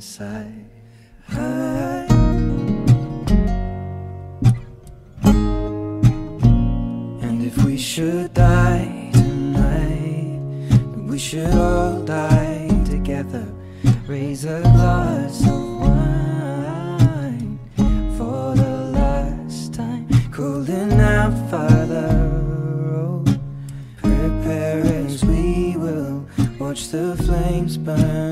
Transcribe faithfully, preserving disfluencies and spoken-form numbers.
inside. I And if we should die tonight, we should all die together. Raise a glass of wine for the last time. Cooling out Father Road. Prepare as we will watch the flames burn